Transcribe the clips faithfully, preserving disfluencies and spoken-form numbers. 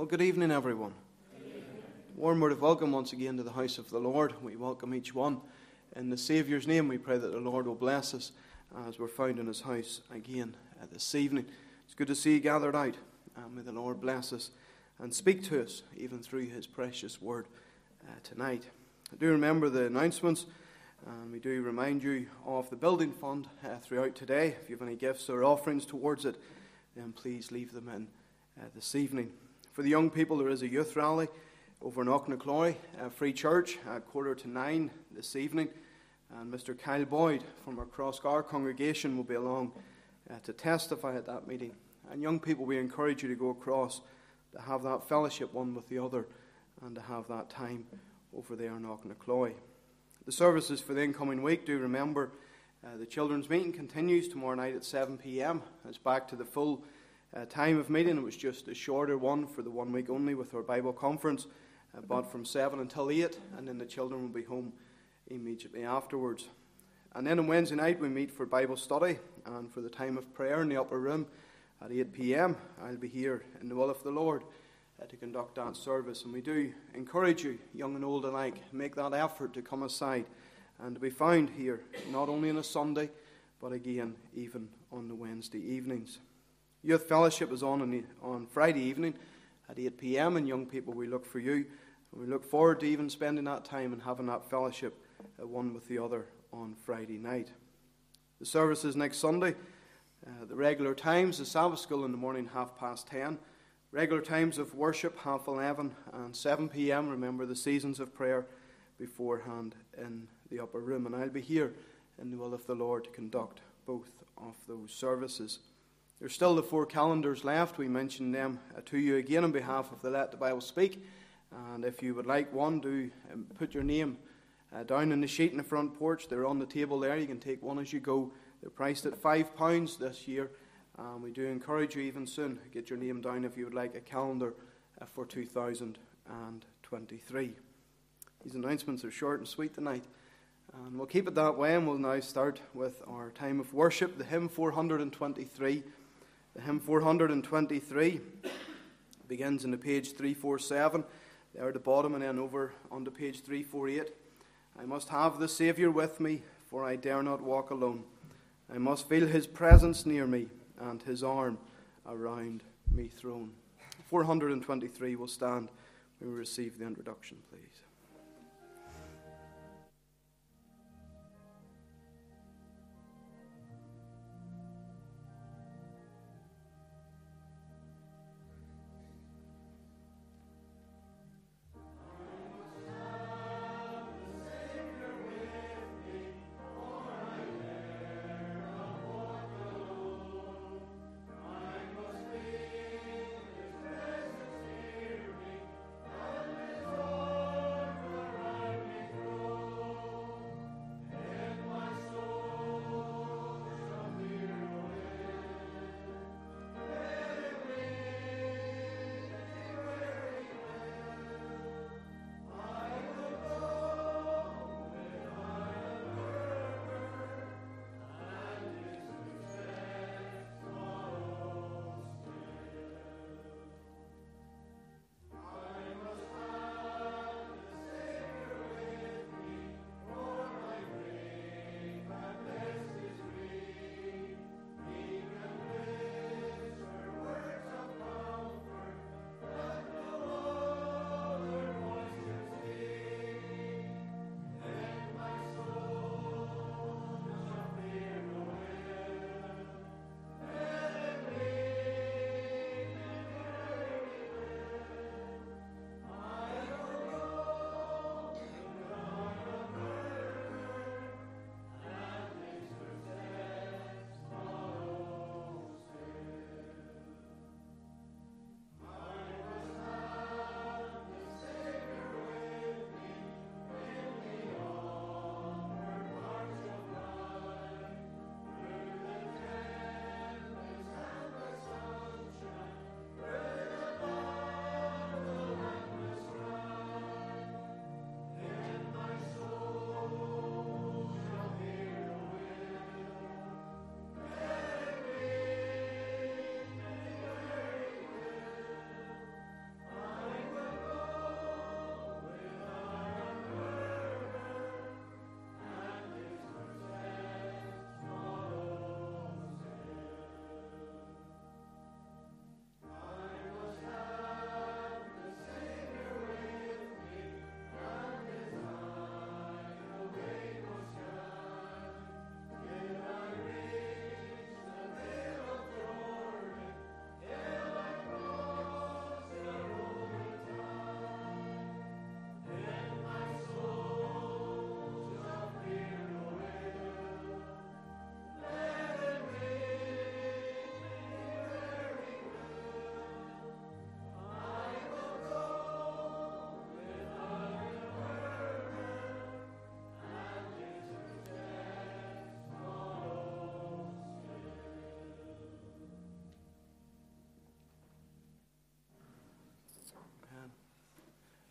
good evening, everyone. Good evening. Warm word of welcome once again to the house of the Lord. We welcome each one. In the Saviour's name, we pray that the Lord will bless us as we're found in His house again uh, this evening. It's good to see you gathered out. And may the Lord bless us and speak to us, even through His precious word uh, tonight. I do remember the announcements, and we do remind you of the building fund uh, throughout today. If you have any gifts or offerings towards it, then please leave them in uh, this evening. For the young people, there is a youth rally over in Auchnacloy, uh, Free Church, at quarter to nine this evening. And Mister Kyle Boyd from our Crossgar congregation will be along uh, to testify at that meeting. And young people, we encourage you to go across to have that fellowship one with the other and to have that time over there in Auchnacloy. The services for the incoming week, do remember uh, the children's meeting continues tomorrow night at seven p.m. It's back to the full uh, time of meeting. It was just a shorter one for the one week only with our Bible conference, uh, but from seven until eight, and then the children will be home immediately afterwards. And then on Wednesday night we meet for Bible study and for the time of prayer in the upper room at eight p.m. I'll be here in the will of the Lord uh, to conduct that service. And we do encourage you, young and old alike, make that effort to come aside and to be found here, not only on a Sunday, but again, even on the Wednesday evenings. Youth Fellowship is on on, the, on Friday evening at eight p.m. And young people, we look for you. And we look forward to even spending that time and having that fellowship uh, one with the other on Friday night. The services next Sunday, uh, the regular times, the Sabbath school in the morning, half past ten. Regular times of worship, half eleven and seven p.m. Remember the seasons of prayer beforehand in the upper room. And I'll be here in the will of the Lord to conduct both of those services. There's still the four calendars left. We mentioned them uh, to you again on behalf of the Let the Bible Speak. And if you would like one, do um, put your name uh, down on the sheet in the front porch. They're on the table there. You can take one as you go. They're priced at five pounds this year. And we do encourage you even soon, get your name down if you would like a calendar uh, for two thousand twenty-three. These announcements are short and sweet tonight. And we'll keep it that way, and we'll now start with our time of worship, the hymn four hundred twenty-three. The hymn four hundred twenty-three begins in the page three forty-seven, there at the bottom, and then over onto page three forty-eight. I must have the Saviour with me, for I dare not walk alone. I must feel His presence near me, and His arm around me thrown. four hundred twenty-three will stand when we receive the introduction, please. Lord.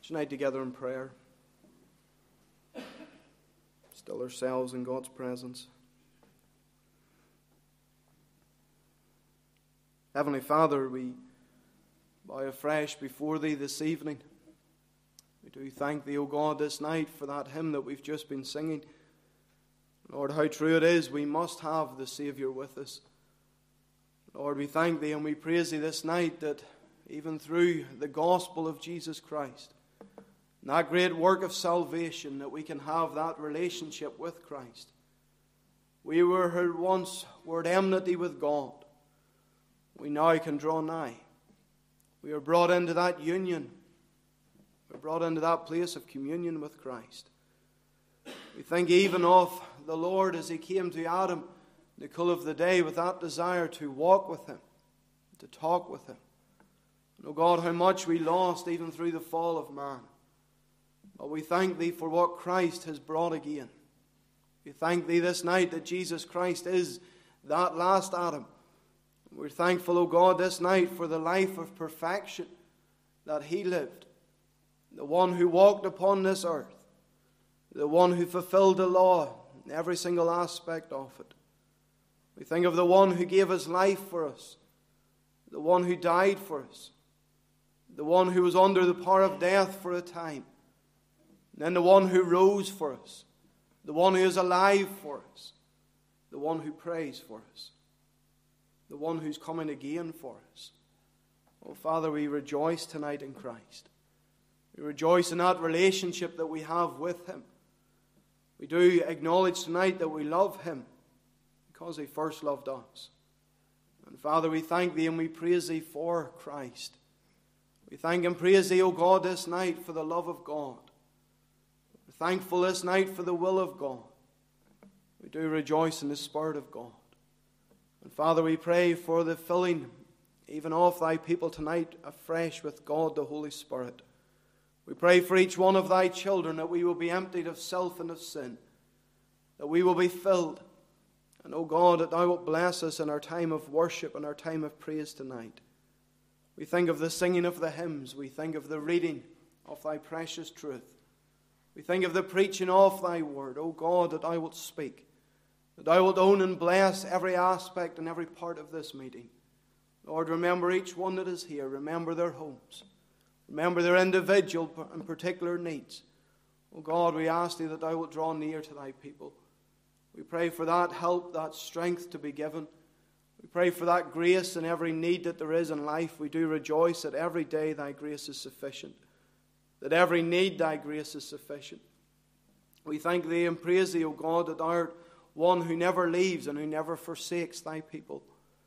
Tonight together in prayer. Still ourselves in God's presence. Heavenly Father, we bow afresh before Thee this evening. We do thank Thee, O God, this night for that hymn that we've just been singing. Lord, how true it is we must have the Saviour with us. Lord, we thank Thee and we praise Thee this night that even through the gospel of Jesus Christ, that great work of salvation, that we can have that relationship with Christ. We were who once were at enmity with God. We now can draw nigh. We are brought into that union. We're brought into that place of communion with Christ. We think even of the Lord as He came to Adam in the cool of the day with that desire to walk with Him, to talk with Him. And, oh God, how much we lost even through the fall of man. But we thank Thee for what Christ has brought again. We thank Thee this night that Jesus Christ is that last Adam. We're thankful, O God, this night for the life of perfection that He lived. The one who walked upon this earth. The one who fulfilled the law in every single aspect of it. We think of the one who gave His life for us. The one who died for us. The one who was under the power of death for a time. And then the one who rose for us. The one who is alive for us. The one who prays for us. The one who's coming again for us. Oh, Father, we rejoice tonight in Christ. We rejoice in that relationship that we have with Him. We do acknowledge tonight that we love Him because He first loved us. And Father, we thank Thee and we praise Thee for Christ. We thank and praise Thee, O God, this night for the love of God. We're thankful this night for the will of God. We do rejoice in the Spirit of God. And Father, we pray for the filling even of Thy people tonight afresh with God the Holy Spirit. We pray for each one of Thy children that we will be emptied of self and of sin, that we will be filled. And, O God, that Thou wilt bless us in our time of worship and our time of praise tonight. We think of the singing of the hymns. We think of the reading of Thy precious truth. We think of the preaching of Thy word. O God, that Thou wilt speak, that Thou wilt own and bless every aspect and every part of this meeting. Lord, remember each one that is here. Remember their homes. Remember their individual and particular needs. O God, we ask Thee that Thou wilt draw near to Thy people. We pray for that help, that strength to be given. We pray for that grace in every need that there is in life. We do rejoice that every day Thy grace is sufficient. That every need Thy grace is sufficient. We thank Thee and praise Thee, O God, that Thou art one who never leaves and who never forsakes Thy people.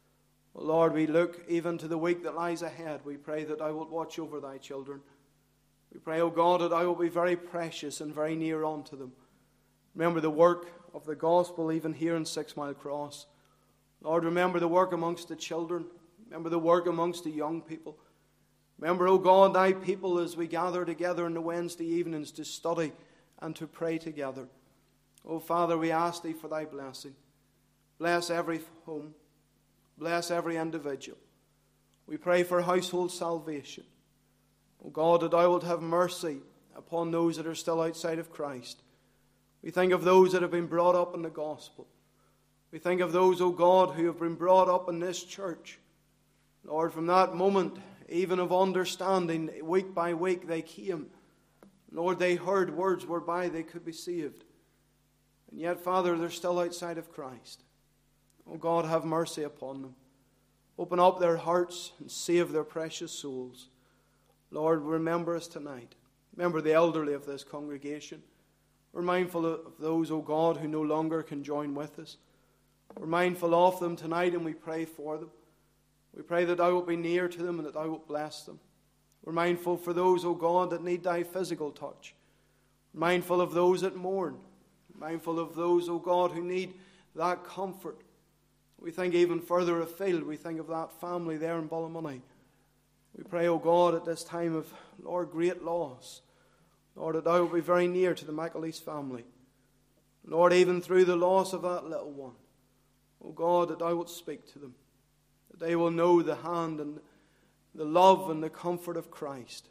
O Lord, we look even to the week that lies ahead. We pray that Thou wilt watch over Thy children. We pray, O God, that Thou wilt be very precious and very near unto them. Remember the work of the gospel even here in Six Mile Cross. Lord, remember the work amongst the children. Remember the work amongst the young people. Remember, O God, Thy people as we gather together on the Wednesday evenings to study and to pray together. O Father, we ask Thee for Thy blessing. Bless every home. Bless every individual. We pray for household salvation. O God, that Thou wilt have mercy upon those that are still outside of Christ. We think of those that have been brought up in the gospel. We think of those, O God, who have been brought up in this church. Lord, from that moment, even of understanding, week by week they came. Lord, they heard words whereby they could be saved. And yet, Father, they're still outside of Christ. O God, have mercy upon them. Open up their hearts and save their precious souls. Lord, remember us tonight. Remember the elderly of this congregation. We're mindful of those, O God, who no longer can join with us. We're mindful of them tonight and we pray for them. We pray that Thou wilt be near to them and that Thou wilt bless them. We're mindful for those, O God, that need Thy physical touch. We're mindful of those that mourn. We're mindful of those, O God, who need that comfort. We think even further afield. We think of that family there in Ballymoney. We pray, O God, at this time of, Lord, great loss, Lord, that Thou wilt be very near to the McAleese family. Lord, even through the loss of that little one, O God, that Thou wilt speak to them, that they will know the hand and the love and the comfort of Christ.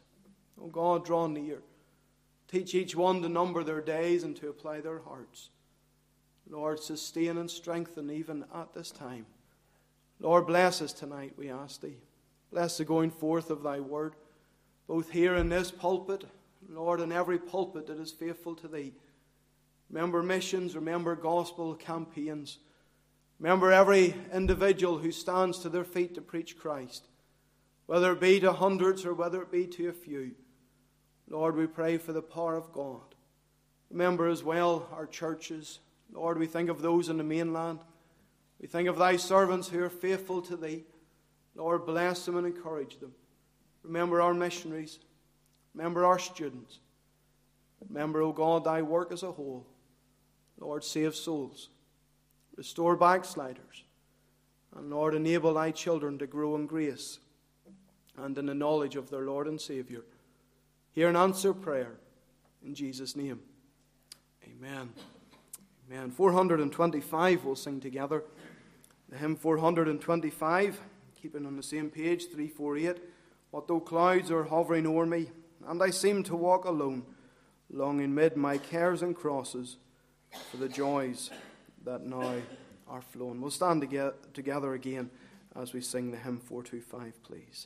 O God, draw near. Teach each one to number their days and to apply their hearts. Lord, sustain and strengthen even at this time. Lord, bless us tonight, we ask thee. Bless the going forth of thy word, both here in this pulpit, Lord, in every pulpit that is faithful to thee. Remember missions, remember gospel campaigns. Remember every individual who stands to their feet to preach Christ, whether it be to hundreds or whether it be to a few. Lord, we pray for the power of God. Remember as well our churches. Lord, we think of those in the mainland. We think of thy servants who are faithful to thee. Lord, bless them and encourage them. Remember our missionaries. Remember our students. Remember, O God, thy work as a whole. Lord, save souls. Restore backsliders. And Lord, enable thy children to grow in grace and in the knowledge of their Lord and Saviour. Hear and answer prayer in Jesus' name. Amen. Amen. four hundred twenty-five we'll sing together. The hymn four hundred twenty-five, keeping on the same page, three forty-eight. What though clouds are hovering o'er me, and I seem to walk alone, longing mid my cares and crosses for the joys that now are flown. We'll stand together again as we sing the hymn four twenty-five, please.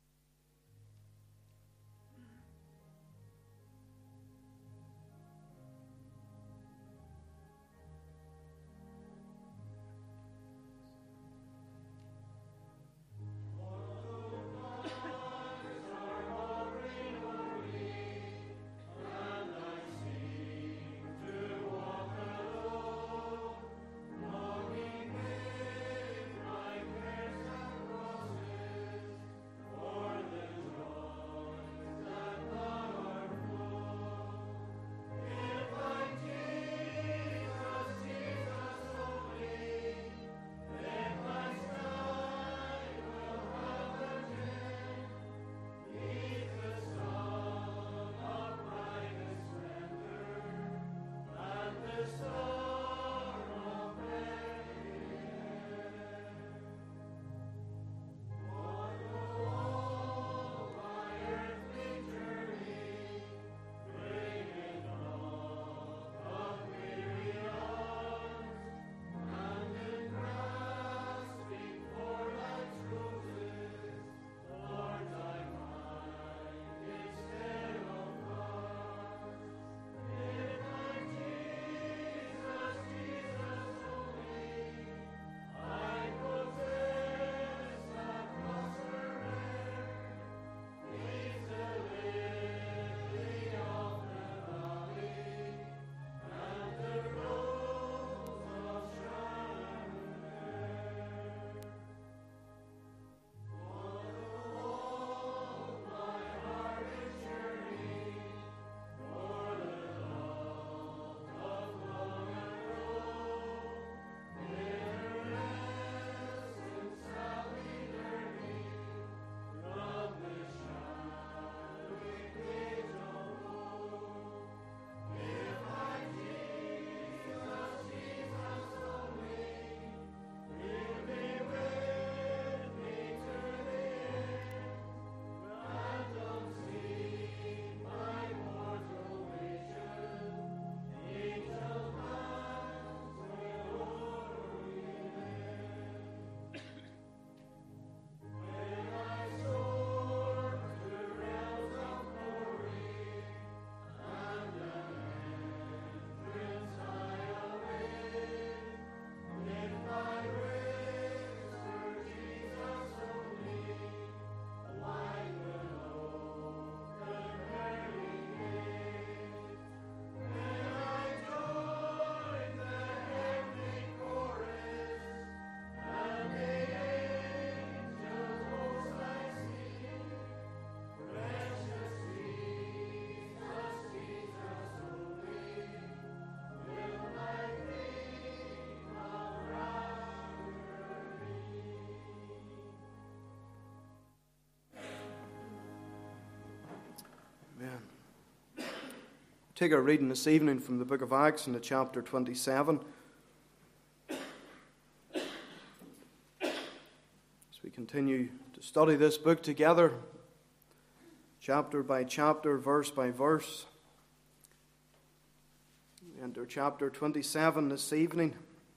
Amen. Take our reading this evening from the book of Acts in the chapter twenty-seven. As we continue to study this book together, chapter by chapter, verse by verse. We enter chapter twenty-seven this evening.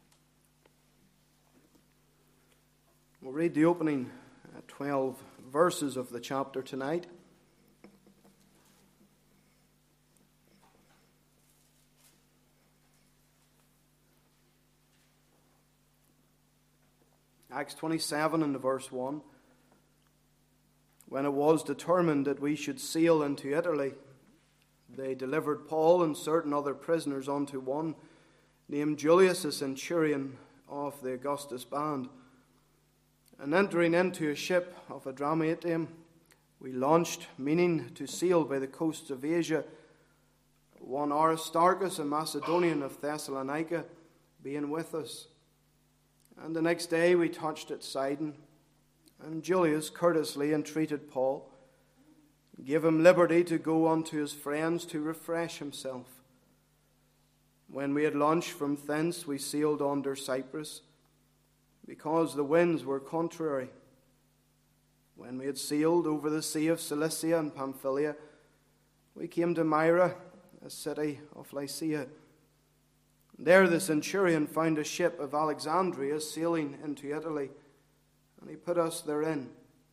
We'll read the opening uh, twelve verses of the chapter tonight. Acts twenty-seven and verse one. When it was determined that we should sail into Italy, they delivered Paul and certain other prisoners unto one named Julius, a centurion of the Augustus band. And entering into a ship of Adramyttium, we launched, meaning to sail by the coasts of Asia, one Aristarchus, a Macedonian of Thessalonica, being with us. And the next day we touched at Sidon, and Julius courteously entreated Paul, gave him liberty to go unto his friends to refresh himself. When we had launched from thence, we sailed under Cyprus, because the winds were contrary. When we had sailed over the sea of Cilicia and Pamphylia, we came to Myra, a city of Lycia. There the centurion found a ship of Alexandria sailing into Italy, and he put us therein.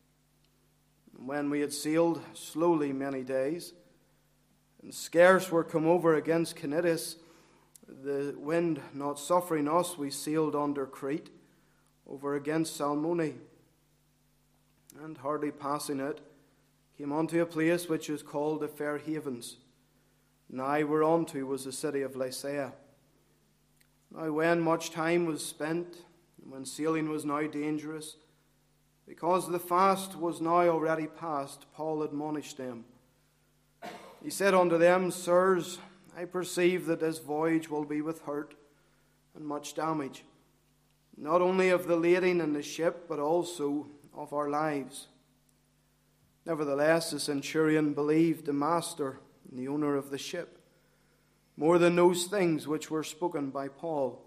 And when we had sailed slowly many days, and scarce were come over against Cnidus, the wind not suffering us, we sailed under Crete, over against Salmone, and hardly passing it, came unto a place which is called the Fair Havens. Nigh whereunto was the city of Lycia. Now when much time was spent, and when sailing was now dangerous, because the fast was now already past, Paul admonished them. He said unto them, Sirs, I perceive that this voyage will be with hurt and much damage, not only of the lading and the ship, but also of our lives. Nevertheless, the centurion believed the master and the owner of the ship, more than those things which were spoken by Paul.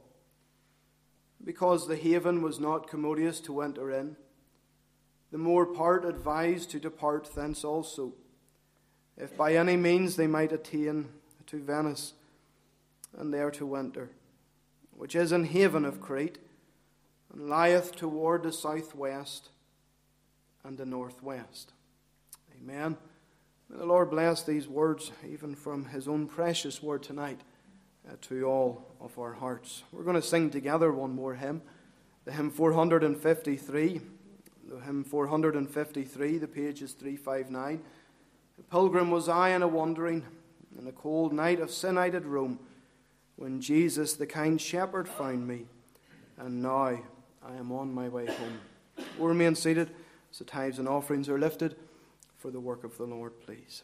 Because the haven was not commodious to enter in, the more part advised to depart thence also, if by any means they might attain to Venice, and there to winter, which is an haven of Crete, and lieth toward the southwest and the northwest. Amen. May the Lord bless these words, even from his own precious word tonight, uh, to all of our hearts. We're going to sing together one more hymn, the hymn four fifty-three. The hymn four fifty-three, the page is three fifty-nine. A pilgrim was I and a wandering, in a cold night of sin I did roam, when Jesus the kind shepherd found me, and now I am on my way home. We'll remain seated as the tithes and offerings are lifted for the work of the Lord, please.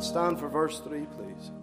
Let's stand for verse three, please.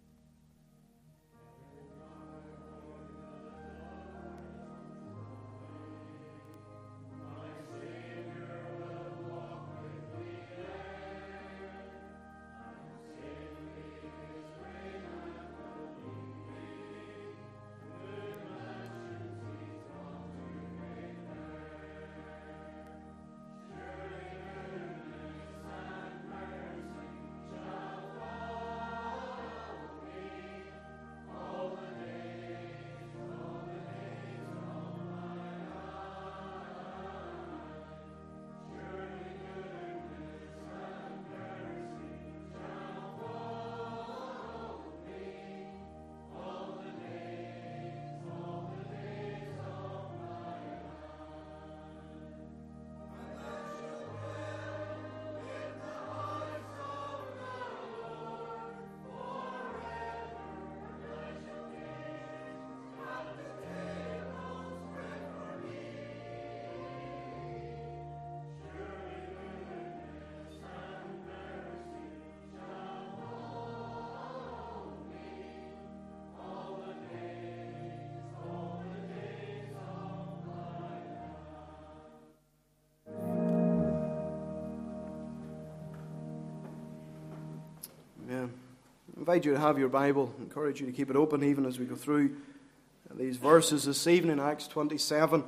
Yeah. I invite you to have your Bible. I encourage you to keep it open even as we go through these verses this evening, Acts twenty-seven.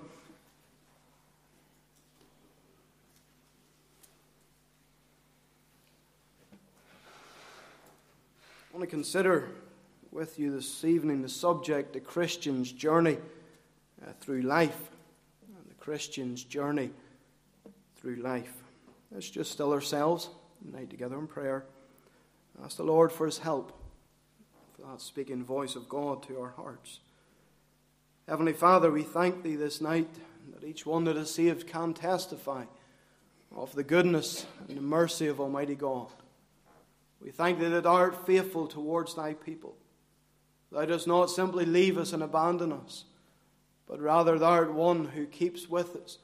I want to consider with you this evening the subject, the Christian's journey uh, through life. The Christian's journey through life. Let's just still ourselves, unite together in prayer. Ask the Lord for His help, for that speaking voice of God to our hearts. Heavenly Father, we thank Thee this night that each one that is saved can testify of the goodness and the mercy of Almighty God. We thank Thee that Thou art faithful towards Thy people. Thou dost not simply leave us and abandon us, but rather Thou art one who keeps with us.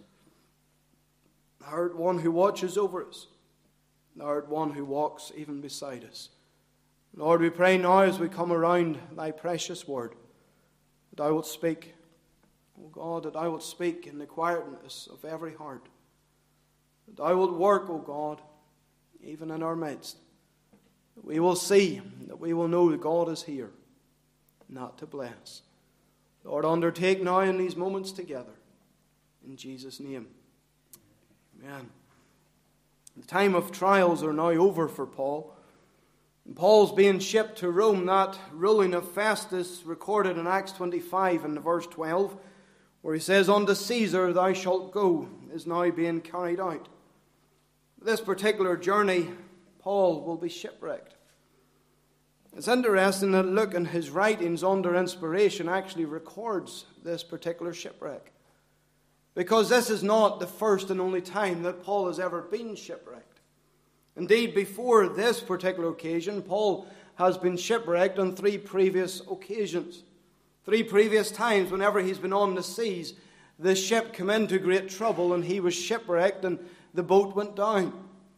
Thou art one who watches over us. Thou art one who walks even beside us. Lord, we pray now as we come around Thy precious word, that Thou wilt speak. Oh God, that Thou wilt speak in the quietness of every heart. That Thou wilt work, O God, even in our midst. That we will see, that we will know that God is here, not to bless. Lord, undertake now in these moments together. In Jesus' name. Amen. The time of trials are now over for Paul. And Paul's being shipped to Rome. That ruling of Festus recorded in Acts twenty-five and verse twelve, where he says, "Unto Caesar thou shalt go," is now being carried out. This particular journey, Paul will be shipwrecked. It's interesting that Luke in his writings under inspiration actually records this particular shipwreck. Because this is not the first and only time that Paul has ever been shipwrecked. Indeed, before this particular occasion, Paul has been shipwrecked on three previous occasions. Three previous times, whenever he's been on the seas, the ship came into great trouble and he was shipwrecked and the boat went down.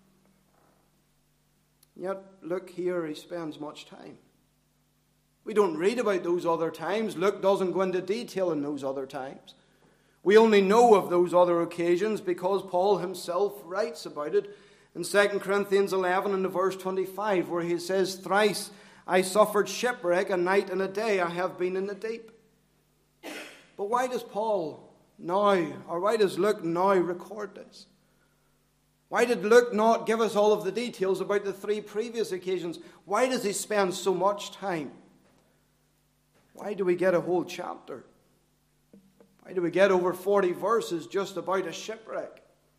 Yet, look here, he spends much time. We don't read about those other times. Luke doesn't go into detail in those other times. We only know of those other occasions because Paul himself writes about it in Second Corinthians eleven and verse twenty-five, where he says, "Thrice I suffered shipwreck, a night and a day I have been in the deep." But why does Paul now, or why does Luke now record this? Why did Luke not give us all of the details about the three previous occasions? Why does he spend so much time? Why do we get a whole chapter? Why do we get over forty verses just about a shipwreck?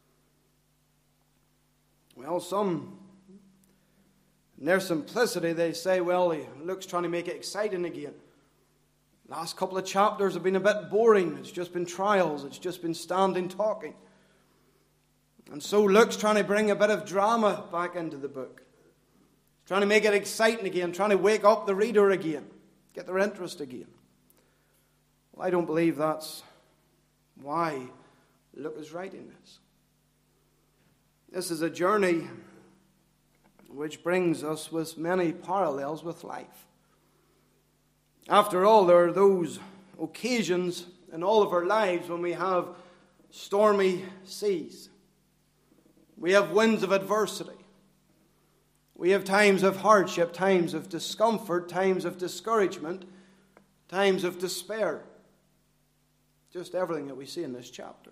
Well, some, in their simplicity, they say, well, Luke's trying to make it exciting again. Last couple of chapters have been a bit boring. It's just been trials. It's just been standing talking. And so Luke's trying to bring a bit of drama back into the book. He's trying to make it exciting again, trying to wake up the reader again, get their interest again. Well, I don't believe that's why Luke is writing this. This is a journey which brings us with many parallels with life. After all, there are those occasions in all of our lives when we have stormy seas. We have winds of adversity. We have times of hardship, times of discomfort, times of discouragement, times of despair. Just everything that we see in this chapter.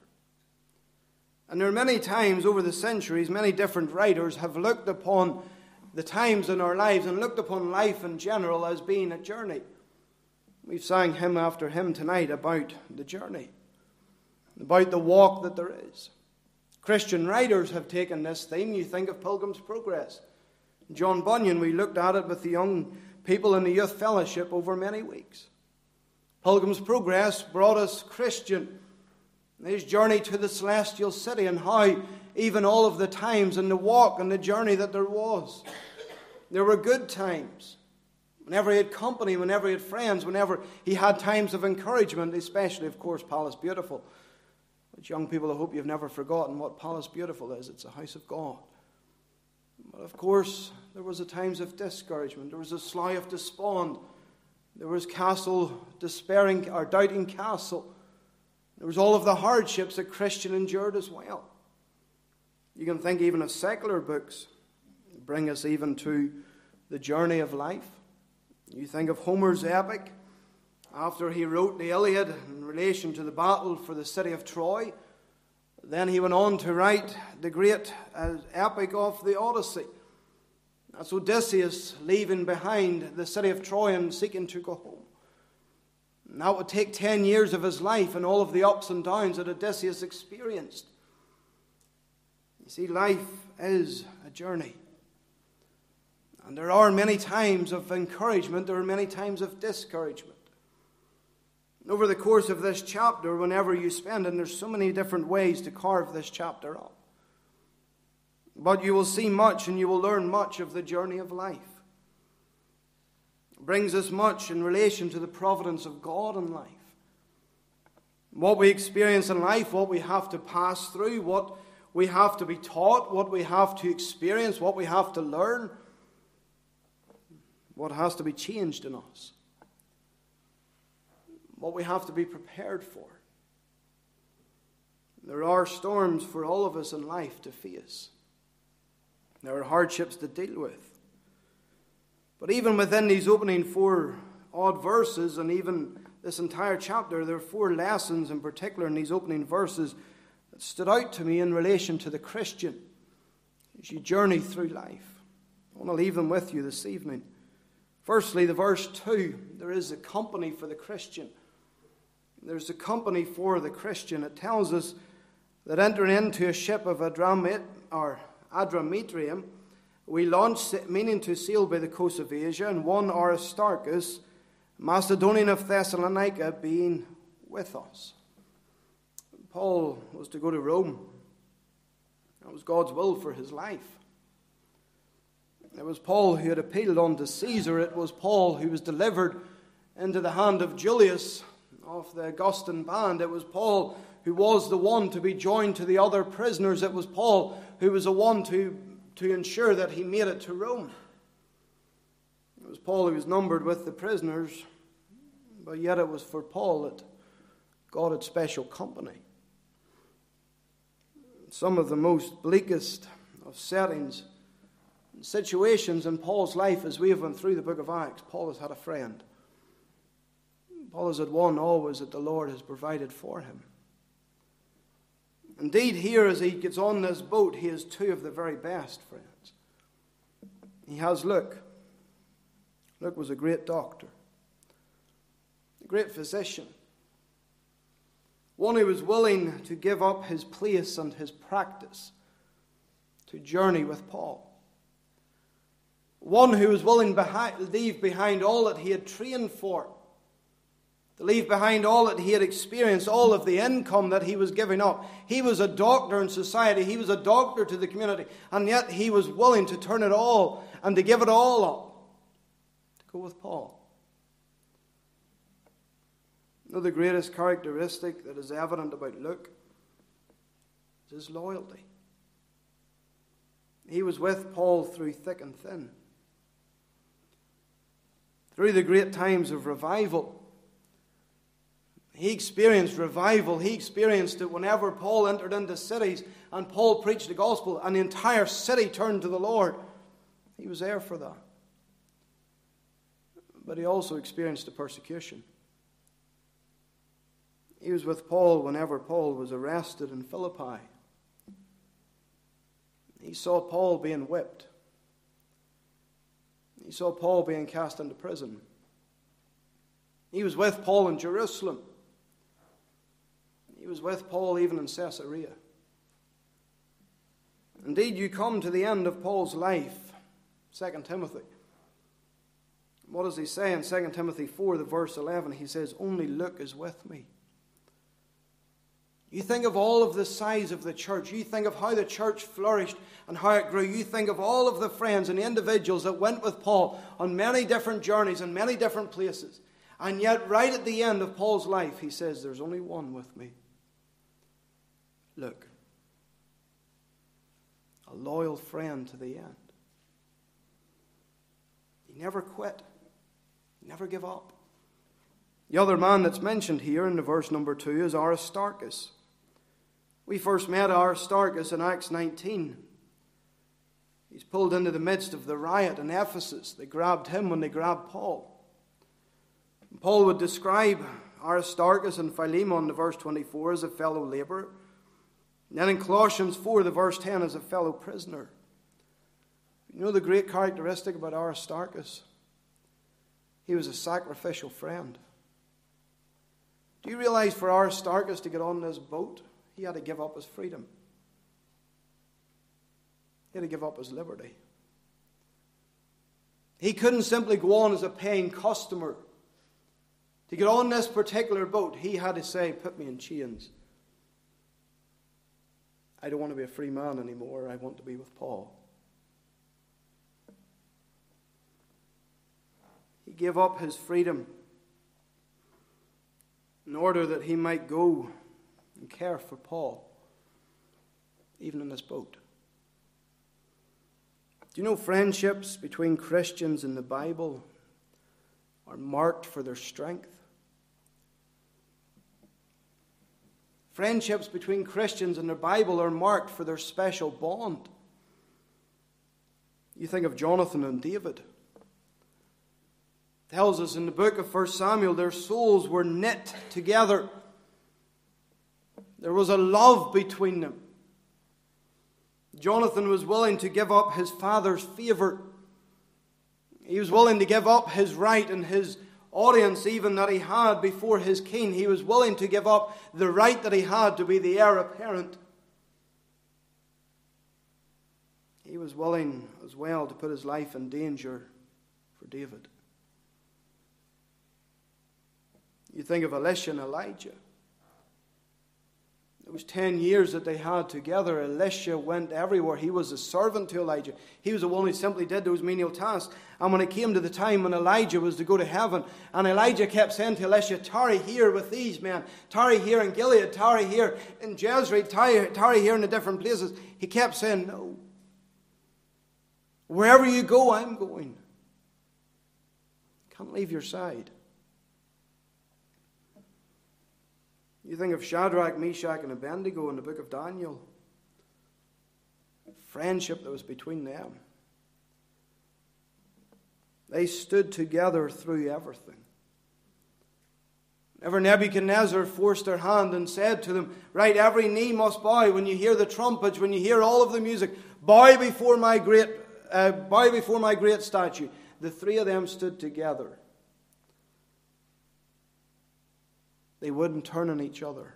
And there are many times over the centuries, many different writers have looked upon the times in our lives and looked upon life in general as being a journey. We've sang hymn after hymn tonight about the journey, about the walk that there is. Christian writers have taken this theme. You think of Pilgrim's Progress. John Bunyan, we looked at it with the young people in the youth fellowship over many weeks. Pilgrim's Progress brought us Christian, his journey to the celestial city, and how even all of the times and the walk and the journey that there was. There were good times. Whenever he had company, whenever he had friends, whenever he had times of encouragement, especially, of course, Palace Beautiful. But young people, I hope you've never forgotten what Palace Beautiful is. It's a house of God. But of course, there was a times of discouragement. There was a slough of despond. There was Castle despairing or doubting Castle. There was all of the hardships that Christian endured as well. You can think even of secular books that bring us even to the journey of life. You think of Homer's epic after he wrote the Iliad in relation to the battle for the city of Troy. Then he went on to write the great uh, epic of the Odyssey. That's Odysseus leaving behind the city of Troy and seeking to go home. And that would take ten years of his life and all of the ups and downs that Odysseus experienced. You see, life is a journey. And there are many times of encouragement, there are many times of discouragement. Over the course of this chapter, whenever you spend it, and there's so many different ways to carve this chapter up. But you will see much and you will learn much of the journey of life. It brings us much in relation to the providence of God in life. What we experience in life, what we have to pass through, what we have to be taught, what we have to experience, what we have to learn, what has to be changed in us. What we have to be prepared for. There are storms for all of us in life to face. There are hardships to deal with. But even within these opening four odd verses, and even this entire chapter, there are four lessons in particular in these opening verses that stood out to me in relation to the Christian as you journey through life. I want to leave them with you this evening. Firstly, the verse two, there is a company for the Christian. There's a company for the Christian. It tells us that entering into a ship of Adramit, or Adramitrium, we launched, meaning to sail by the coast of Asia, and one Aristarchus, Macedonian of Thessalonica, being with us. Paul was to go to Rome. That was God's will for his life. It was Paul who had appealed unto Caesar. It was Paul who was delivered into the hand of Julius of the Augustan band. It was Paul who was the one to be joined to the other prisoners. It was Paul who was the one to, to ensure that he made it to Rome. It was Paul who was numbered with the prisoners, but yet it was for Paul that God had special company. Some of the most bleakest of settings and situations in Paul's life as we have went through the book of Acts, Paul has had a friend. Paul has had one always that the Lord has provided for him. Indeed, here as he gets on this boat, he has two of the very best friends. He has Luke. Luke was a great doctor, a great physician, one who was willing to give up his place and his practice to journey with Paul. One who was willing to leave behind all that he had trained for, to leave behind all that he had experienced, all of the income that he was giving up. He was a doctor in society. He was a doctor to the community. And yet he was willing to turn it all and to give it all up to go with Paul. You know, the greatest characteristic that is evident about Luke is his loyalty. He was with Paul through thick and thin. Through the great times of revival. He experienced revival. He experienced it whenever Paul entered into cities and Paul preached the gospel and the entire city turned to the Lord. He was there for that. But he also experienced the persecution. He was with Paul whenever Paul was arrested in Philippi. He saw Paul being whipped. He saw Paul being cast into prison. He was with Paul in Jerusalem. He was with Paul even in Caesarea. Indeed, you come to the end of Paul's life, Second Timothy. What does he say in Second Timothy four, the verse eleven? He says, "Only Luke is with me." You think of all of the size of the church. You think of how the church flourished and how it grew. You think of all of the friends and the individuals that went with Paul on many different journeys and many different places. And yet, right at the end of Paul's life, he says, "There's only one with me. Luke." A loyal friend to the end. He never quit. He never gave up. The other man that's mentioned here in the verse number two is Aristarchus. We first met Aristarchus in Acts nineteen. He's pulled into the midst of the riot in Ephesus. They grabbed him when they grabbed Paul. And Paul would describe Aristarchus and Philemon, the verse twenty-four, as a fellow laborer. And then in Colossians four, the verse ten, as a fellow prisoner. You know the great characteristic about Aristarchus? He was a sacrificial friend. Do you realize for Aristarchus to get on this boat, he had to give up his freedom? He had to give up his liberty. He couldn't simply go on as a paying customer. To get on this particular boat, he had to say, "Put me in chains. I don't want to be a free man anymore. I want to be with Paul." He gave up his freedom in order that he might go and care for Paul, even in this boat. Do you know friendships between Christians in the Bible are marked for their strength? Friendships between Christians in the Bible are marked for their special bond. You think of Jonathan and David. It tells us in the book of First Samuel, their souls were knit together. There was a love between them. Jonathan was willing to give up his father's favor. He was willing to give up his right and his audience even that he had before his king. He was willing to give up the right that he had to be the heir apparent. He was willing as well to put his life in danger for David. You think of Elisha and Elijah. It was ten years that they had together. Elisha went everywhere. He was a servant to Elijah. He was the one who simply did those menial tasks. And when it came to the time when Elijah was to go to heaven, and Elijah kept saying to Elisha, "Tarry here with these men. Tarry here in Gilead. Tarry here in Jezreel. Tarry, tarry here in the different places." He kept saying, "No. Wherever you go, I'm going. Can't leave your side." You think of Shadrach, Meshach, and Abednego in the book of Daniel. Friendship that was between them. They stood together through everything. Whenever Nebuchadnezzar forced their hand and said to them, "Right, every knee must bow when you hear the trumpets, when you hear all of the music, bow before my great, uh, bow before my great statue." The three of them stood together. They wouldn't turn on each other.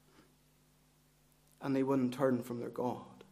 And they wouldn't turn from their God.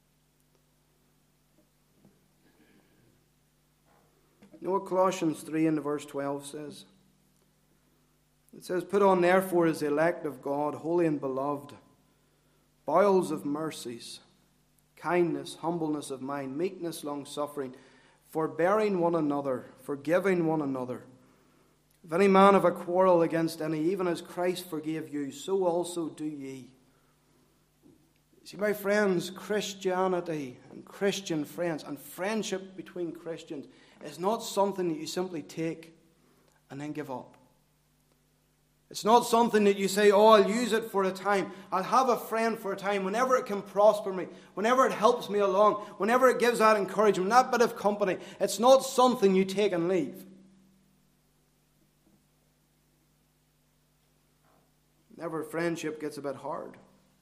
You know what Colossians three in the verse twelve says? It says, "Put on therefore as the elect of God, holy and beloved, bowels of mercies, kindness, humbleness of mind, meekness, long-suffering, forbearing one another, forgiving one another. If any man have a quarrel against any, even as Christ forgave you, so also do ye." See, my friends, Christianity and Christian friends and friendship between Christians is not something that you simply take and then give up. It's not something that you say, oh, I'll use it for a time. I'll have a friend for a time whenever it can prosper me, whenever it helps me along, whenever it gives that encouragement, that bit of company. It's not something you take and leave. Whenever friendship gets a bit hard,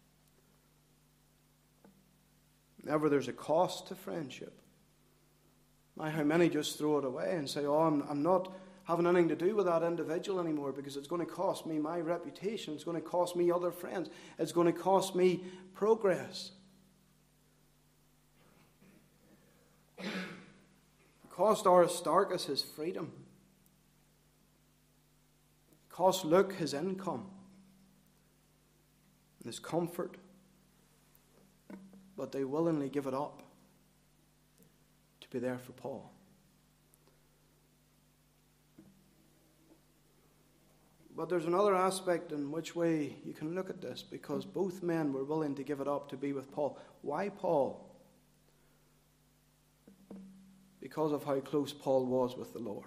whenever there's a cost to friendship, my, how many just throw it away and say, oh, I'm, I'm not having anything to do with that individual anymore because it's going to cost me my reputation. It's going to cost me other friends. It's going to cost me progress. It cost Aristarchus his freedom. It cost Luke his income and his comfort. But they willingly give it up to be there for Paul. But there's another aspect in which way you can look at this, because both men were willing to give it up to be with Paul. Why Paul? Because of how close Paul was with the Lord.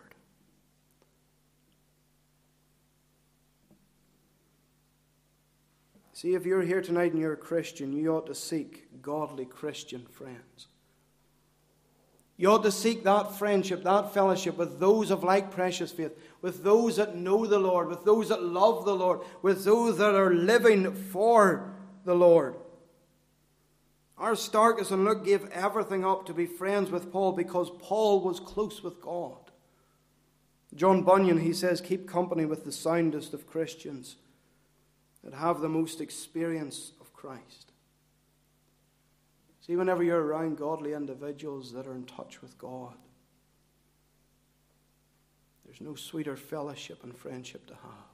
See, if you're here tonight and you're a Christian, you ought to seek godly Christian friends. You ought to seek that friendship, that fellowship with those of like precious faith, with those that know the Lord, with those that love the Lord, with those that are living for the Lord. Aristarchus and Luke gave everything up to be friends with Paul because Paul was close with God. John Bunyan, he says, keep company with the soundest of Christians that have the most experience of Christ. See, whenever you're around godly individuals that are in touch with God, there's no sweeter fellowship and friendship to have.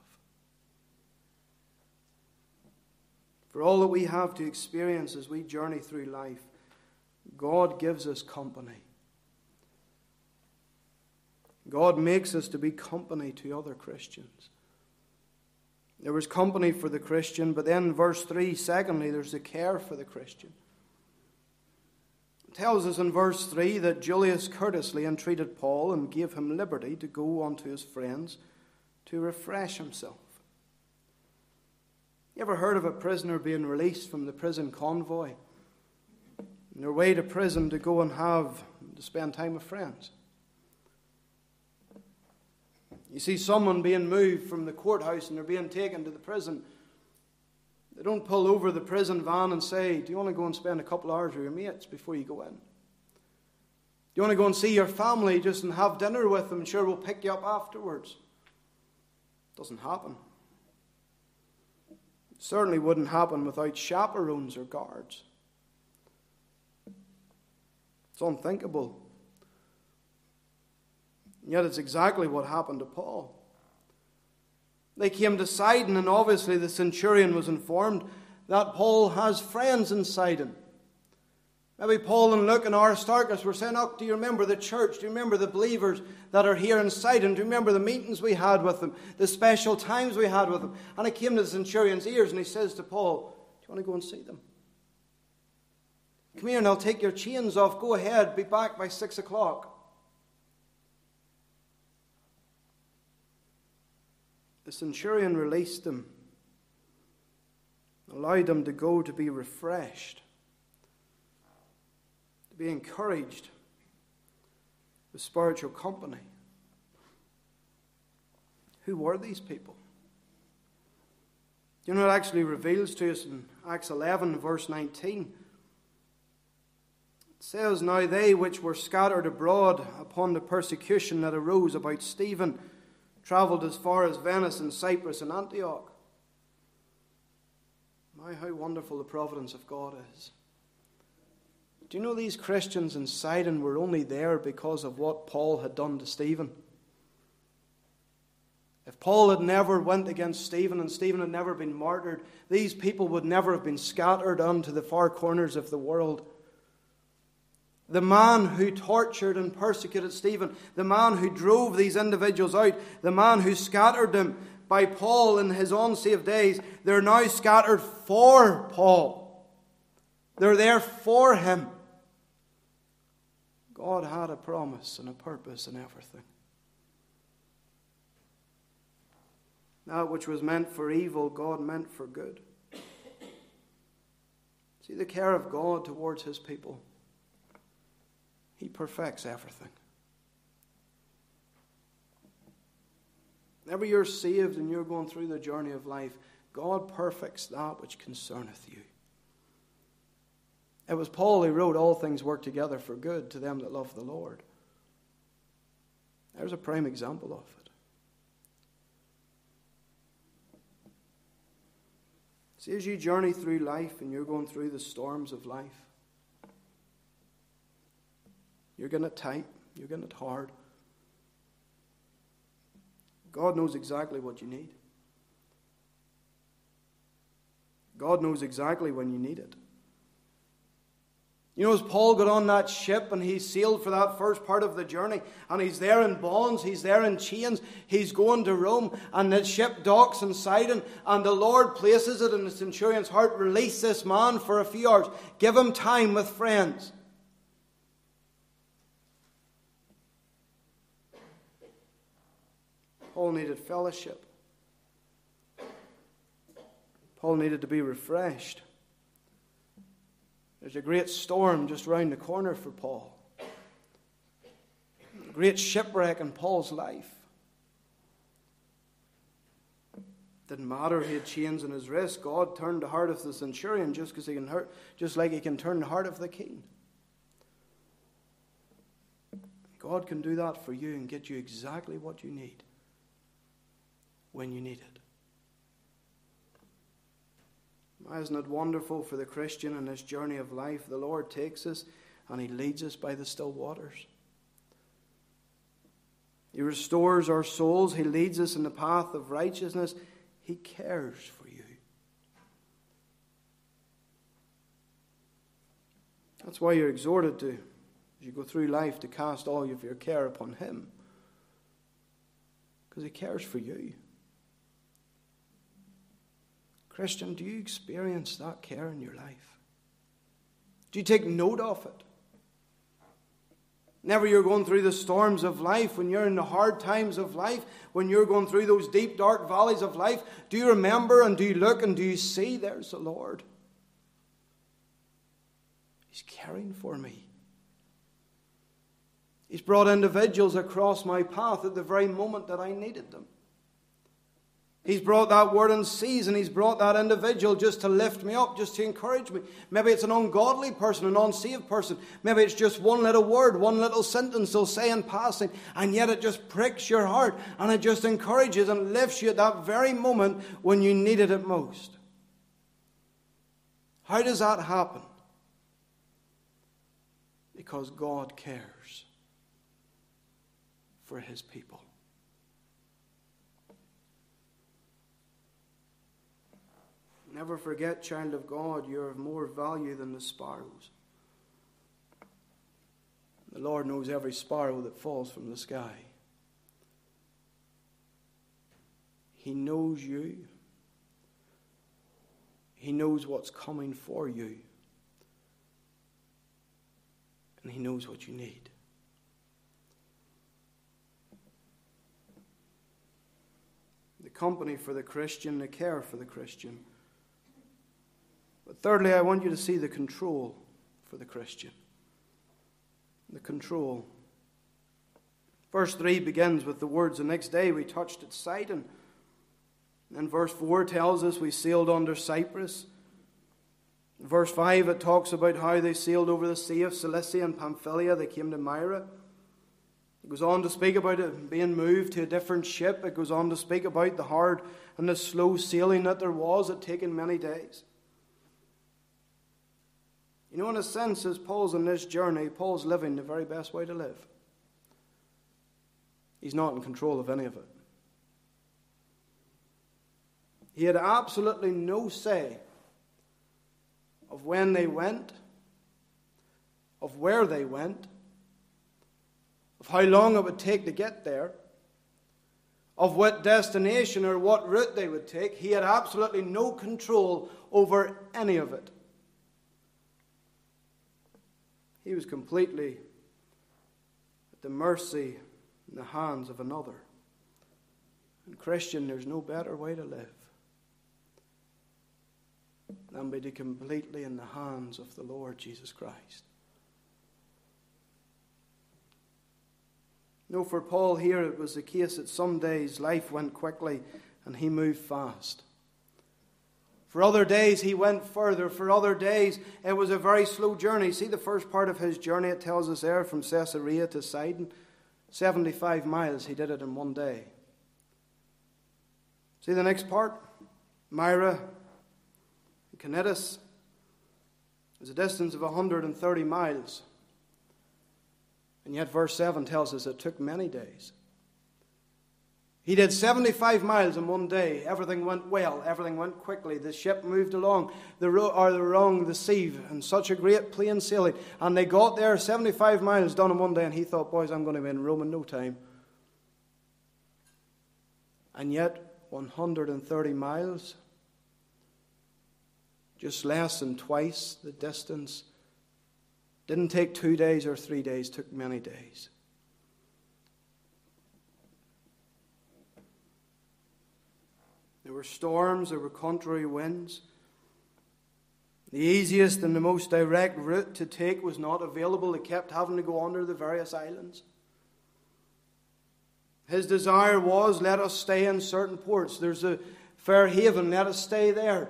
For all that we have to experience as we journey through life, God gives us company. God makes us to be company to other Christians. There was company for the Christian, but then verse three, secondly, there's the care for the Christian. It tells us in verse three that Julius courteously entreated Paul and gave him liberty to go unto his friends to refresh himself. You ever heard of a prisoner being released from the prison convoy on their way to prison to go and have, to spend time with friends? You see someone being moved from the courthouse and they're being taken to the prison. They don't pull over the prison van and say, do you want to go and spend a couple hours with your mates before you go in? Do you want to go and see your family just and have dinner with them? Sure, we'll pick you up afterwards. It doesn't happen. It certainly wouldn't happen without chaperones or guards. It's unthinkable. And yet it's exactly what happened to Paul. They came to Sidon, and obviously the centurion was informed that Paul has friends in Sidon. Maybe Paul and Luke and Aristarchus were saying, oh, do you remember the church? Do you remember the believers that are here in Sidon? Do you remember the meetings we had with them? The special times we had with them? And it came to the centurion's ears, and he says to Paul, do you want to go and see them? Come here and I'll take your chains off. Go ahead, be back by six o'clock. The centurion released them, allowed them to go to be refreshed, to be encouraged with spiritual company. Who were these people? You know, it actually reveals to us in Acts eleven, verse nineteen. It says, now they which were scattered abroad upon the persecution that arose about Stephen travelled as far as Venice and Cyprus and Antioch. My, how wonderful the providence of God is. Do you know these Christians in Sidon were only there because of what Paul had done to Stephen? If Paul had never went against Stephen and Stephen had never been martyred, these people would never have been scattered onto the far corners of the world. The man who tortured and persecuted Stephen, the man who drove these individuals out, the man who scattered them by Paul in his unsaved days, they're now scattered for Paul. They're there for him. God had a promise and a purpose in everything. That which was meant for evil, God meant for good. See, the care of God towards his people. He perfects everything. Whenever you're saved and you're going through the journey of life, God perfects that which concerneth you. It was Paul who wrote, all things work together for good to them that love the Lord. There's a prime example of it. See, as you journey through life and you're going through the storms of life, you're getting it tight, you're getting it hard. God knows exactly what you need. God knows exactly when you need it. You know, as Paul got on that ship and he sailed for that first part of the journey, and he's there in bonds, he's there in chains, he's going to Rome, and the ship docks in Sidon, and the Lord places it in the centurion's heart, release this man for a few hours, give him time with friends. Paul needed fellowship. Paul needed to be refreshed. There's a great storm just round the corner for Paul. A great shipwreck in Paul's life. Didn't matter, he had chains on his wrist. God turned the heart of the centurion just because he can hurt, just like he can turn the heart of the king. God can do that for you and get you exactly what you need when you need it. Isn't it wonderful for the Christian in this journey of life? The Lord takes us and he leads us by the still waters. He restores our souls. He leads us in the path of righteousness. He cares for you. That's why you're exhorted to, as you go through life, to cast all of your care upon him. Because he cares for you. Christian, do you experience that care in your life? Do you take note of it? Whenever you're going through the storms of life, when you're in the hard times of life, when you're going through those deep, dark valleys of life, do you remember and do you look and do you see there's the Lord? He's caring for me. He's brought individuals across my path at the very moment that I needed them. He's brought that word in season. He's brought that individual just to lift me up, just to encourage me. Maybe it's an ungodly person, an unsaved person. Maybe it's just one little word, one little sentence they'll say in passing, and yet it just pricks your heart, and it just encourages and lifts you at that very moment when you needed it most. How does that happen? Because God cares for his people. Never forget, child of God, you're of more value than the sparrows. The Lord knows every sparrow that falls from the sky. He knows you. He knows what's coming for you. And he knows what you need. The company for the Christian, the care for the Christian. But thirdly, I want you to see the control for the Christian. The control. Verse three begins with the words, the next day we touched at Sidon. And verse four tells us we sailed under Cyprus. Verse five, it talks about how they sailed over the sea of Cilicia and Pamphylia. They came to Myra. It goes on to speak about it being moved to a different ship. It goes on to speak about the hard and the slow sailing that there was. It taken many days. You know, in a sense, as Paul's on this journey, Paul's living the very best way to live. He's not in control of any of it. He had absolutely no say of when they went, of where they went, of how long it would take to get there, of what destination or what route they would take. He had absolutely no control over any of it. He was completely at the mercy in the hands of another. And Christian, there's no better way to live than be completely in the hands of the Lord Jesus Christ. No, for Paul here it was the case that some days life went quickly and he moved fast. For other days he went further. For other days it was a very slow journey. See the first part of his journey, it tells us there from Caesarea to Sidon. seventy-five miles, he did it in one day. See the next part? Myra, Cnidus. It's a distance of one hundred thirty miles. And yet verse seven tells us it took many days. He did seventy-five miles in one day. Everything went well. Everything went quickly. The ship moved along the ro- or along the sea in such a great plain sailing. And they got there, seventy-five miles done in one day. And he thought, boys, I'm going to be in Rome in no time. And yet, one hundred thirty miles, just less than twice the distance. Didn't take two days or three days, took many days. There were storms, there were contrary winds. The easiest and the most direct route to take was not available. They kept having to go under the various islands. His desire was, let us stay in certain ports. There's a fair haven, let us stay there.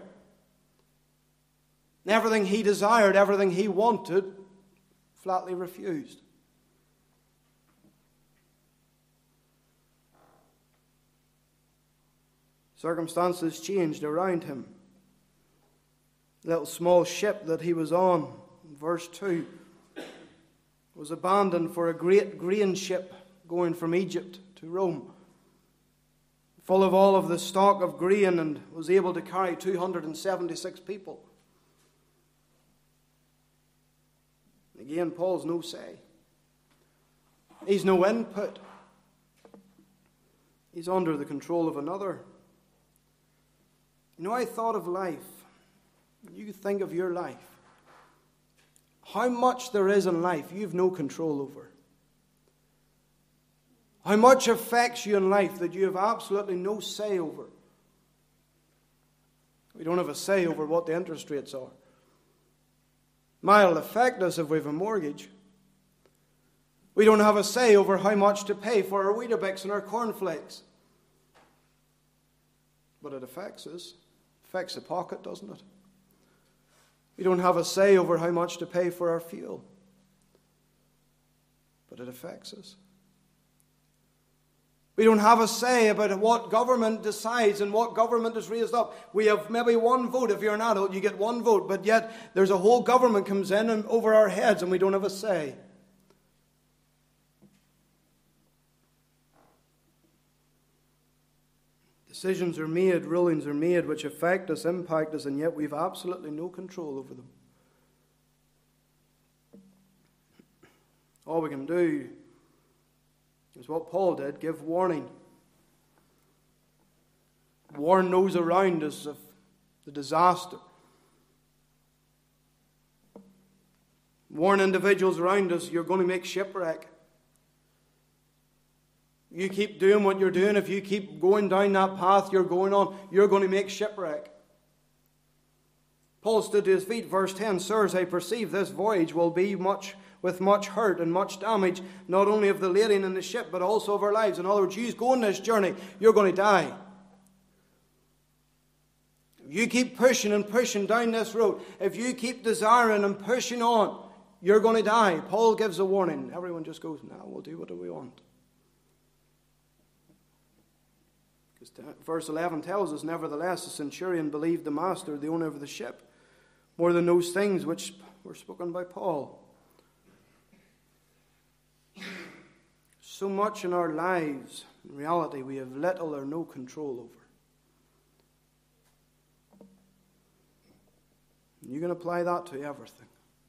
And everything he desired, everything he wanted, flatly refused. Circumstances changed around him. The little small ship that he was on, verse two, was abandoned for a great grain ship going from Egypt to Rome, full of all of the stock of grain, and was able to carry two hundred seventy-six people. Again, Paul's no say. He's no input. He's under the control of another. You know, I thought of life. You think of your life. How much there is in life you've no control over. How much affects you in life that you have absolutely no say over. We don't have a say over what the interest rates are. Might affect us if we have a mortgage. We don't have a say over how much to pay for our Weetabix and our cornflakes. But it affects us. It affects the pocket, doesn't it? We don't have a say over how much to pay for our fuel. But it affects us. We don't have a say about what government decides and what government is raised up. We have maybe one vote. If you're an adult, you get one vote. But yet there's a whole government comes in and over our heads and we don't have a say. Decisions are made, rulings are made which affect us, impact us, and yet we've absolutely no control over them. All we can do is what Paul did, give warning. Warn those around us of the disaster. Warn individuals around us, you're going to make shipwreck. You keep doing what you're doing, if you keep going down that path you're going on, you're going to make shipwreck. Paul stood to his feet, verse ten, Sirs, I perceive this voyage will be much with much hurt and much damage, not only of the lading and the ship, but also of our lives. In other words, you go on this journey, you're going to die. If you keep pushing and pushing down this road, if you keep desiring and pushing on, you're going to die. Paul gives a warning. Everyone just goes, no, we'll do whatever we want. Because verse eleven tells us, nevertheless, the centurion believed the master, the owner of the ship, more than those things which were spoken by Paul. So much in our lives, in reality, we have little or no control over. And you can apply that to everything.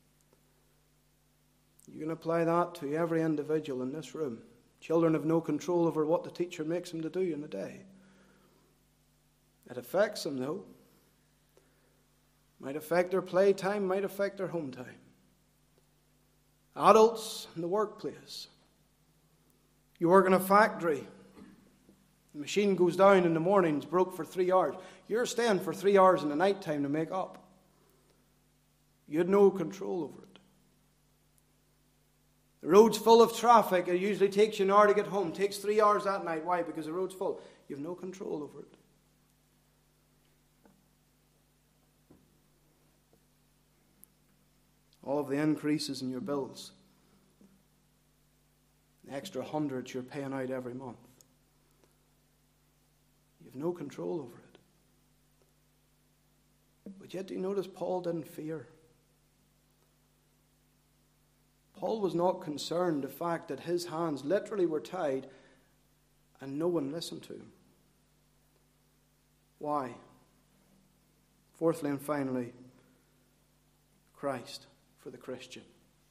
You can apply that to every individual in this room. Children have no control over what the teacher makes them to do in a day. It affects them, though. Might affect their playtime, might affect their home time. Adults in the workplace. You work in a factory. The machine goes down in the morning, it's broke for three hours. You're staying for three hours in the night time to make up. You had no control over it. The road's full of traffic. It usually takes you an hour to get home. It takes three hours that night. Why? Because the road's full. You have no control over it. All of the increases in your bills. The extra hundreds you're paying out every month. You have no control over it. But yet, do you notice Paul didn't fear? Paul was not concerned the fact that his hands literally were tied and no one listened to him. Why? Fourthly and finally, Christ for the Christian.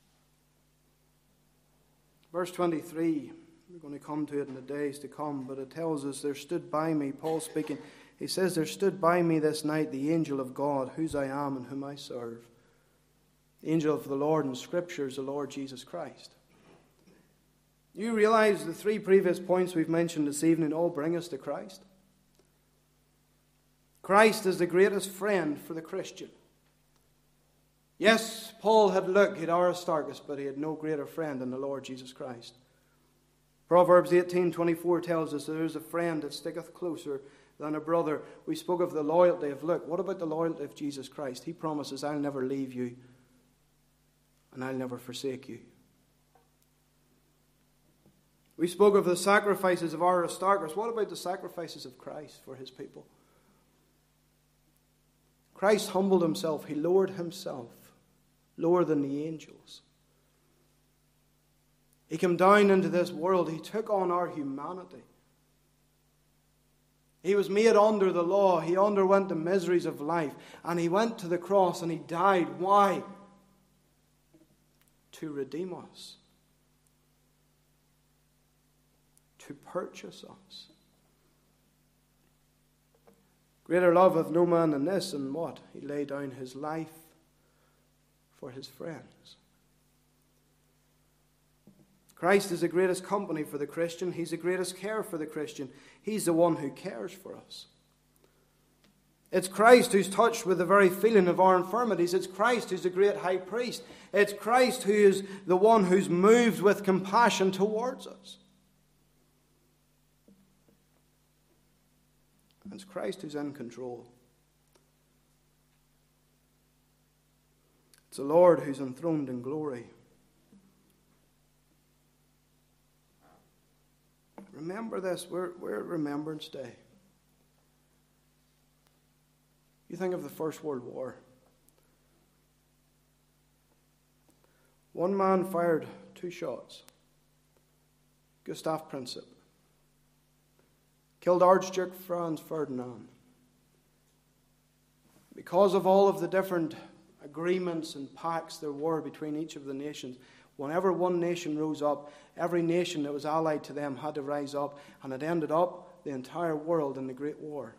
Verse twenty-three, we're going to come to it in the days to come, but it tells us, there stood by me, Paul speaking, he says, there stood by me this night the angel of God, whose I am and whom I serve. The angel of the Lord in Scripture is the Lord Jesus Christ. You realize the three previous points we've mentioned this evening all bring us to Christ? Christ is the greatest friend for the Christian. Yes, Paul had Luke, he had Aristarchus, but he had no greater friend than the Lord Jesus Christ. Proverbs eighteen twenty-four tells us there is a friend that sticketh closer than a brother. We spoke of the loyalty of Luke. What about the loyalty of Jesus Christ? He promises, I'll never leave you and I'll never forsake you. We spoke of the sacrifices of Aristarchus. What about the sacrifices of Christ for his people? Christ humbled himself. He lowered himself, lower than the angels. He came down into this world. He took on our humanity. He was made under the law. He underwent the miseries of life. And he went to the cross and he died. Why? To redeem us. To purchase us. Greater love hath no man than this, and what? He laid down his life for his friends. Christ is the greatest company for the Christian. He's the greatest care for the Christian. He's the one who cares for us. It's Christ who's touched with the very feeling of our infirmities. It's Christ who's the great high priest. It's Christ who is the one who's moved with compassion towards us. It's Christ who's in control. It's the Lord who's enthroned in glory. Remember this, we're, we're at Remembrance Day. You think of the First World War. One man fired two shots. Gustav Princip. Killed Archduke Franz Ferdinand. Because of all of the different agreements and pacts there were between each of the nations, whenever one nation rose up, every nation that was allied to them had to rise up, and it ended up the entire world in the Great War.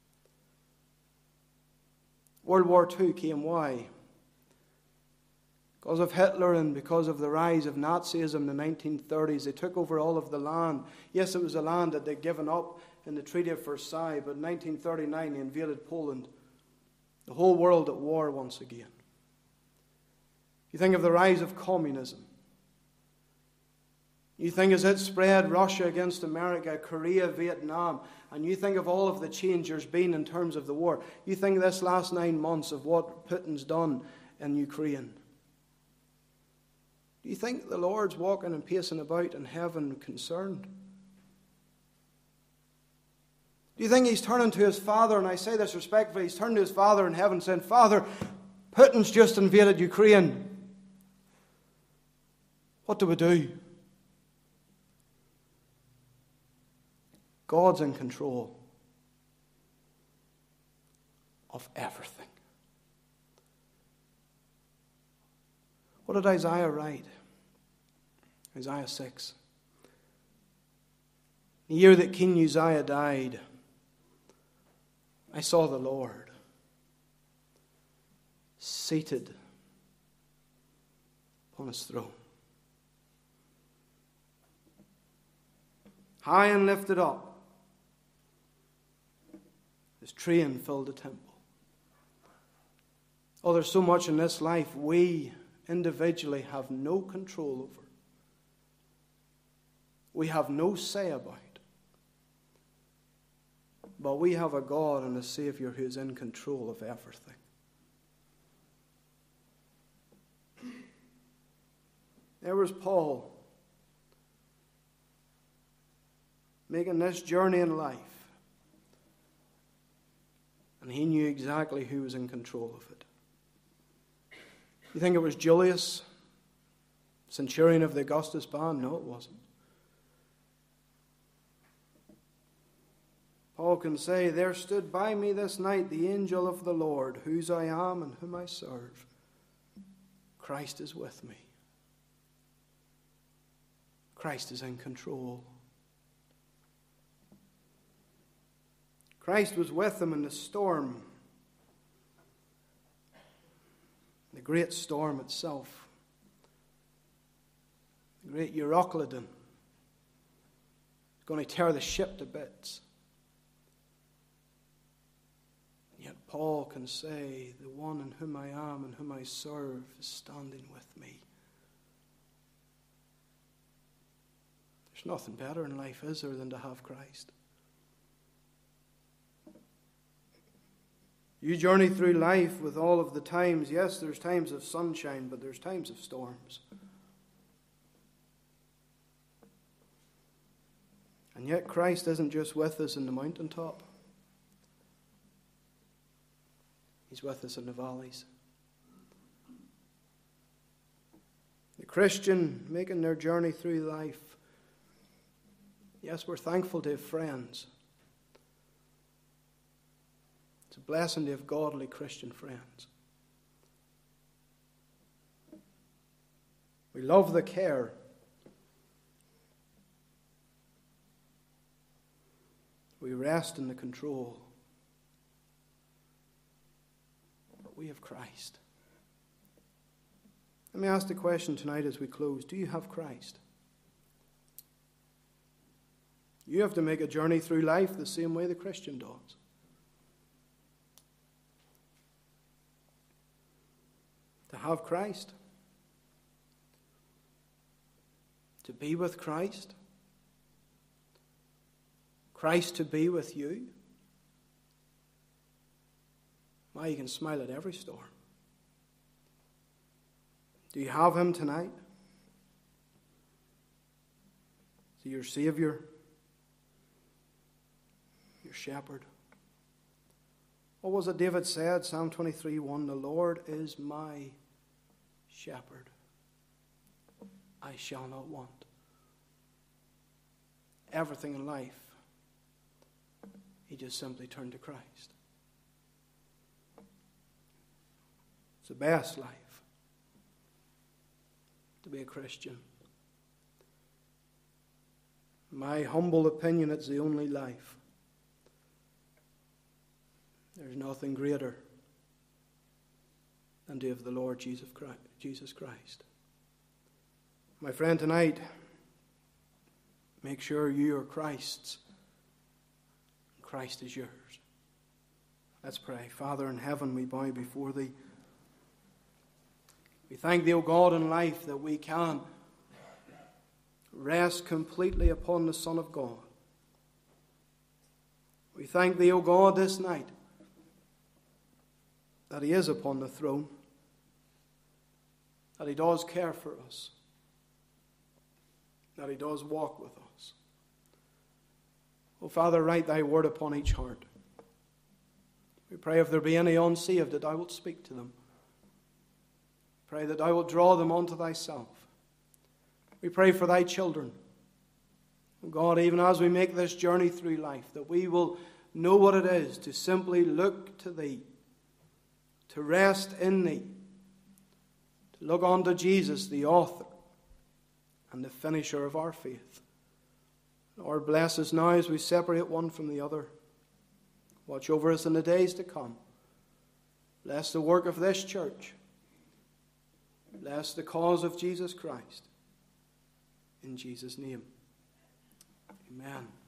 World War Two came. Why? Because of Hitler and because of the rise of Nazism in the nineteen thirties. They took over all of the land. Yes, it was a land that they'd given up in the Treaty of Versailles, but in nineteen thirty-nine they invaded Poland. The whole world at war once again. You think of the rise of communism. You think as it spread, Russia against America, Korea, Vietnam, and you think of all of the change there's been in terms of the war. You think this last nine months of what Putin's done in Ukraine. Do you think the Lord's walking and pacing about in heaven concerned? Do you think he's turning to his Father, and I say this respectfully, he's turning to his Father in heaven saying, Father, Putin's just invaded Ukraine. What do we do? God's in control of everything. What did Isaiah write? Isaiah six. The year that King Uzziah died, I saw the Lord seated upon his throne. high and lifted up. His train filled the temple. Oh, there's so much in this life we individually have no control over. We have no say about. But we have a God and a Savior who is in control of everything. There was Paul making this journey in life. And he knew exactly who was in control of it. You think it was Julius, centurion of the Augustus band? No, it wasn't. Paul can say, there stood by me this night the angel of the Lord, whose I am and whom I serve. Christ is with me. Christ is in control. Christ was with him in the storm, the great storm itself, the great Euroclydon, going to tear the ship to bits. Yet Paul can say, the one in whom I am and whom I serve is standing with me. There's nothing better in life, is there, than to have Christ? You journey through life with all of the times. Yes, there's times of sunshine, but there's times of storms. And yet Christ isn't just with us in the mountaintop. He's with us in the valleys. The Christian making their journey through life. Yes, we're thankful to have friends. It's a blessing to have godly Christian friends. We love the care. We rest in the control. But we have Christ. Let me ask the question tonight as we close. Do you have Christ? You have to make a journey through life the same way the Christian does. To have Christ. To be with Christ. Christ to be with you. Why, you can smile at every storm. Do you have Him tonight? Is He your Savior? Your shepherd? What was it David said? Psalm twenty-three one, the Lord is my shepherd. I shall not want. Everything in life, he just simply turned to Christ. It's the best life to be a Christian. In my humble opinion, it's the only life. There's nothing greater than to have the Lord Jesus Christ. Jesus Christ. My friend, tonight, make sure you are Christ's. Christ is yours. Let's pray. Father in heaven, we bow before Thee. We thank Thee, O God, in life that we can rest completely upon the Son of God. We thank Thee, O God, this night that He is upon the throne, that He does care for us, that He does walk with us. Oh, Father, write Thy word upon each heart. We pray if there be any unsaved, that Thou wilt speak to them. Pray that Thou wilt draw them unto Thyself. We pray for Thy children. Oh God, even as we make this journey through life, that we will know what it is to simply look to Thee, to rest in Thee, to look unto Jesus, the author and the finisher of our faith. Lord, bless us now as we separate one from the other. Watch over us in the days to come. Bless the work of this church. Bless the cause of Jesus Christ. In Jesus' name. Amen.